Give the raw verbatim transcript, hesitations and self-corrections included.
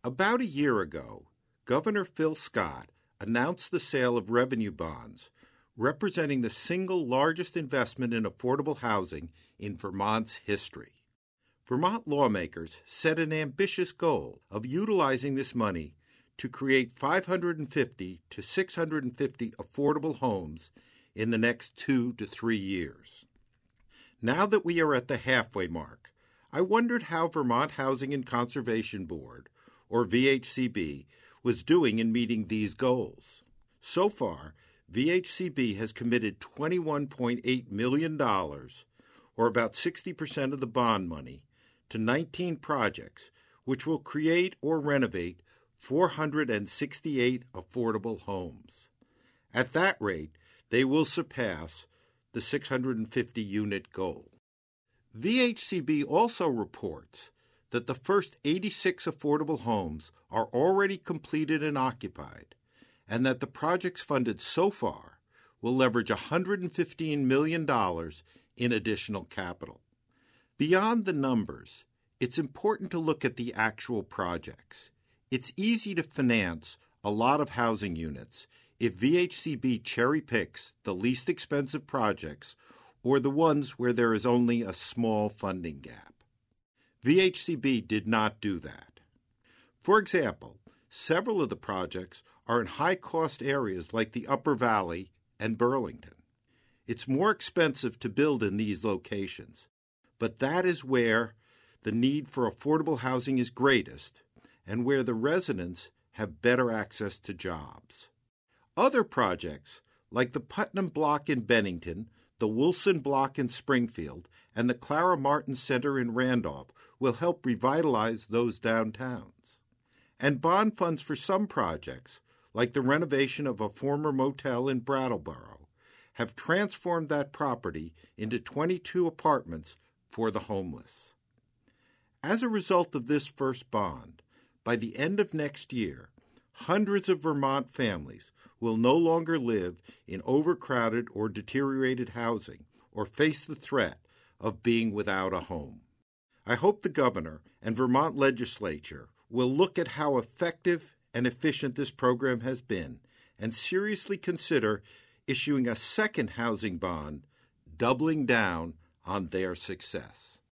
About a year ago, Governor Phil Scott announced the sale of revenue bonds, representing the single largest investment in affordable housing in Vermont's history. Vermont lawmakers set an ambitious goal of utilizing this money to create five hundred fifty to six hundred fifty affordable homes in the next two to three years. Now that we are at the halfway mark, I wondered how Vermont Housing and Conservation Board, or V H C B, was doing in meeting these goals. So far, V H C B has committed twenty-one point eight million dollars, or about sixty percent of the bond money, to nineteen projects, which will create or renovate four hundred sixty-eight affordable homes. At that rate, they will surpass the six hundred fifty unit goal. V H C B also reports that the first eighty-six affordable homes are already completed and occupied, and that the projects funded so far will leverage one hundred fifteen million dollars in additional capital. Beyond the numbers, it's important to look at the actual projects. It's easy to finance a lot of housing units if V H C B cherry-picks the least expensive projects or the ones where there is only a small funding gap. V H C B did not do that. For example, several of the projects are in high-cost areas like the Upper Valley and Burlington. It's more expensive to build in these locations, but that is where the need for affordable housing is greatest and where the residents have better access to jobs. Other projects, like the Putnam Block in Bennington, the Wilson Block in Springfield, and the Clara Martin Center in Randolph, will help revitalize those downtowns. And bond funds for some projects, like the renovation of a former motel in Brattleboro, have transformed that property into twenty-two apartments for the homeless. As a result of this first bond, by the end of next year, hundreds of Vermont families will no longer live in overcrowded or deteriorated housing or face the threat of being without a home. I hope the governor and Vermont legislature will look at how effective and efficient this program has been and seriously consider issuing a second housing bond, doubling down on their success.